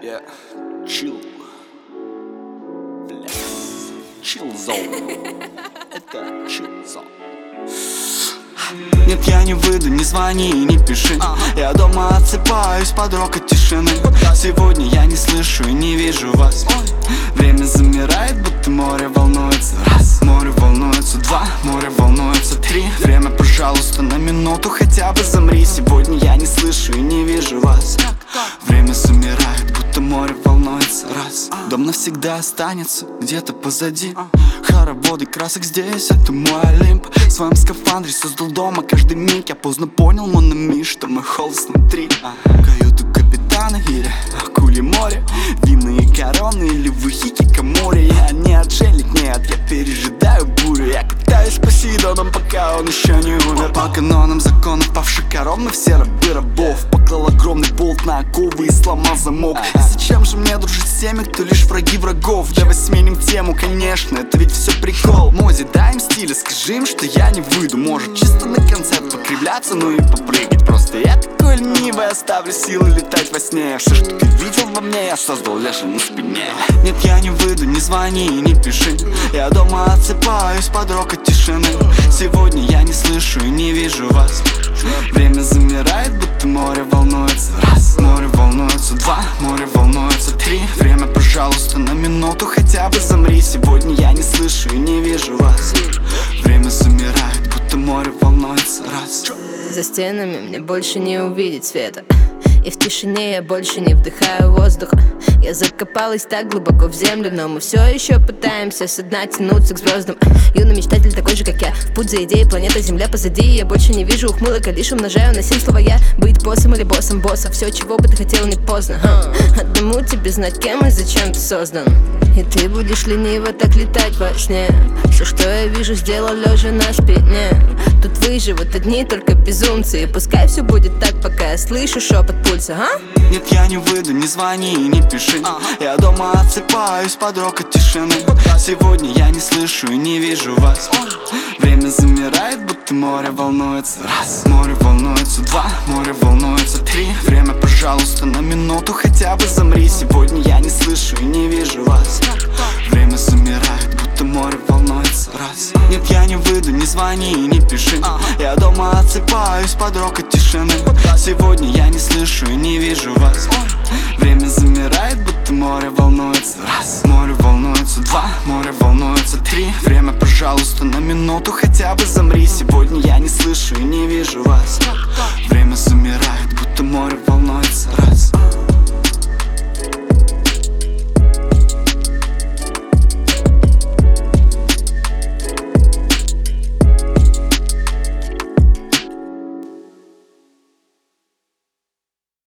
Yeah, chill. Бля, chill zone. Это chill zone. Нет, я не выйду, не звони и не пиши. Я дома отсыпаюсь под рокот тишины. Сегодня я не слышу и не вижу вас. Время замирает, будто море волнуется. Раз, море волнуется. Два, море волнуется. Три, время, пожалуйста, на минуту хотя бы замри. Сегодня я не слышу и не вижу вас. Время замирает, будто море волнуется. Раз, дом навсегда останется где-то позади. Хороводы красок здесь, это мой Олимп. В своем скафандре создал дома каждый миг. Я поздно понял, Монами, что мой холст внутри. Каюту капитана или акули море, винные короны или выхики море. Я не отшельник, нет, я пережидаю бурю. Я катаюсь по Посейдоном, пока он еще не умер. По канонам законов павших коров мы все рабы рабов. Поклал огромный болт на оковы и сломал замок. И зачем же мне дружить с теми, кто лишь враги врагов? Давай сменим тему, конечно, это ведь все прикол. Мози, дай им стиля, скажи им, что я не выйду. Может чисто на концерт покривляться, ну и попрыгать. Просто я такой ленивый, оставлю силы летать во сне. Все, что ты видел во мне, я создал лежа на спине. Нет, я не выйду, не звони и не пиши. Я дома отсыпаюсь под рокот тишины. Сегодня я не слышу и не вижу вас. Время замирает, будто море волнуется. Раз, море волнуется. Два, море волнуется. Три, время, пожалуйста, на минуту хотя бы замри. Сегодня я не слышу и не вижу вас. Время замирает, будто море волнуется. Раз. За стенами мне больше не увидеть света, и в тишине я больше не вдыхаю воздуха. Я закопалась так глубоко в землю, но мы все еще пытаемся со дна тянуться к звездам. Юный мечтатель такой же, как я, в путь за идеей, планета Земля позади. Я больше не вижу ухмылок, а лишь умножаю на 7 слова я. Быть боссом или боссом босса, все, чего бы ты хотел, не поздно. Одному тебе знать, кем и зачем ты создан. И ты будешь лениво так летать во сне. Все, что я вижу, сделал лежа на спине. Тут выживут одни только безумцы. И пускай все будет так, пока я слышу шепот пульса, Нет, я не выйду, не звони и не пиши. Я дома отсыпаюсь под рокот тишины. Сегодня я не слышу и не вижу вас. Время замирает, будто море волнуется. Раз, море волнуется. Два, море волнуется. Три, время, пожалуйста, на минуту хотя бы замри. Сегодня я не слышу и не вижу вас. Время замирает, будто море волнуется. Раз. Нет, я не выйду, не звони и не пиши. Я дома отсыпаюсь под рокот тишины. Сегодня я не слышу и не вижу вас. Время замирает, будто море волнуется. Раз, море волнуется. Два, море волнуется. Три, время, пожалуйста, на минуту хотя бы замри. Сегодня я не слышу и не вижу вас. Время замирает, будто море волнуется.